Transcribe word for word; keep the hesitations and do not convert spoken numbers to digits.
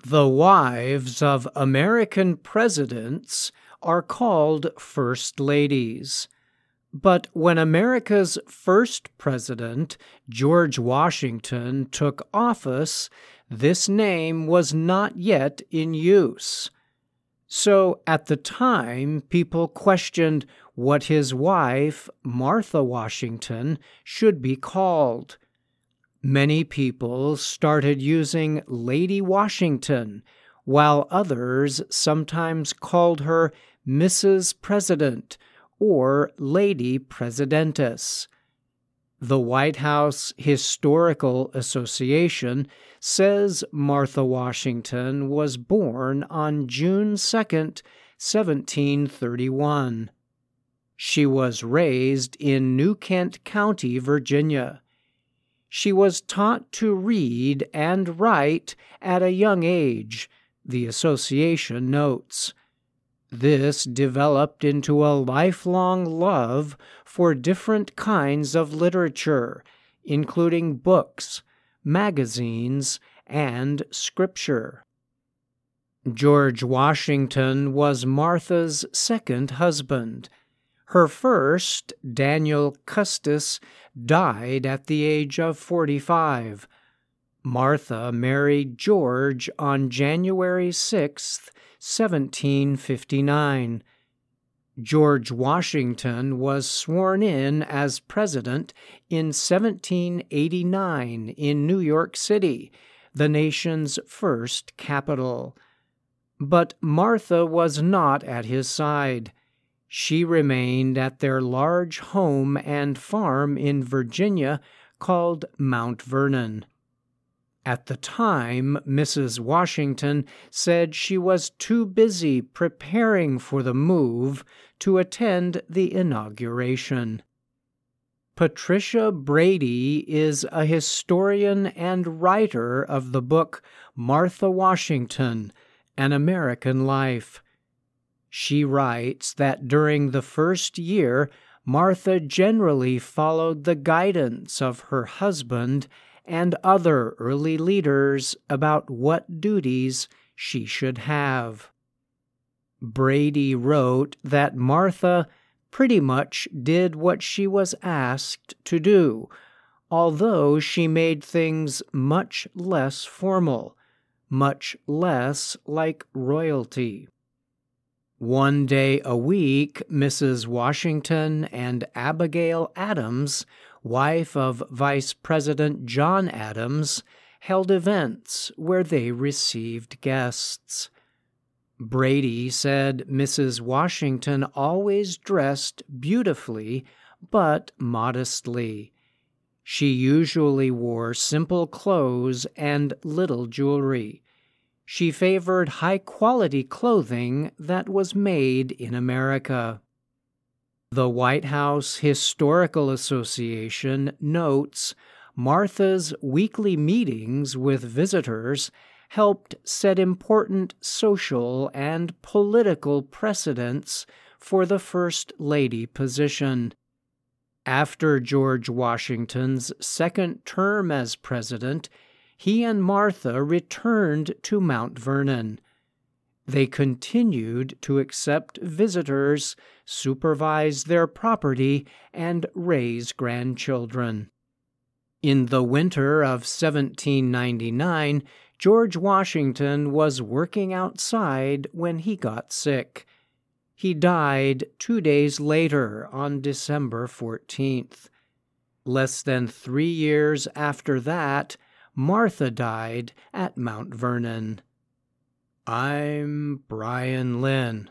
The wives of American presidents are called First Ladies. But when America's first president, George Washington, took office, this name was not yet in use. So at the time, people questioned what his wife, Martha Washington, should be called. Many people started using Lady Washington, while others sometimes called her Missus President or Lady Presidentess. The White House Historical Association says Martha Washington was born on June second, seventeen thirty-one. She was raised in New Kent County, Virginia. She was taught to read and write at a young age, the association notes. This developed into a lifelong love for different kinds of literature, including books, magazines, and scripture. George Washington was Martha's second husband. Her first, Daniel Custis, died at the age of forty-five. Martha married George on January sixth, seventeen fifty-nine. George Washington was sworn in as president in seventeen eighty-nine in New York City, the nation's first capital. But Martha was not at his side. She remained at their large home and farm in Virginia called Mount Vernon. At the time, Missus Washington said she was too busy preparing for the move to attend the inauguration. Patricia Brady is a historian and writer of the book Martha Washington, An American Life. She writes that during the first year, Martha generally followed the guidance of her husband and other early leaders about what duties she should have. Brady wrote that Martha pretty much did what she was asked to do, although she made things much less formal, much less like royalty. One day a week, Missus Washington and Abigail Adams, wife of Vice President John Adams, held events where they received guests. Brady said Missus Washington always dressed beautifully, but modestly. She usually wore simple clothes and little jewelry. She favored high-quality clothing that was made in America. The White House Historical Association notes Martha's weekly meetings with visitors helped set important social and political precedents for the First Lady position. After George Washington's second term as president, he and Martha returned to Mount Vernon. They continued to accept visitors, supervise their property, and raise grandchildren. In the winter of seventeen ninety-nine, George Washington was working outside when he got sick. He died two days later on December fourteenth. Less than three years after that, Martha died at Mount Vernon. I'm Brian Lynn.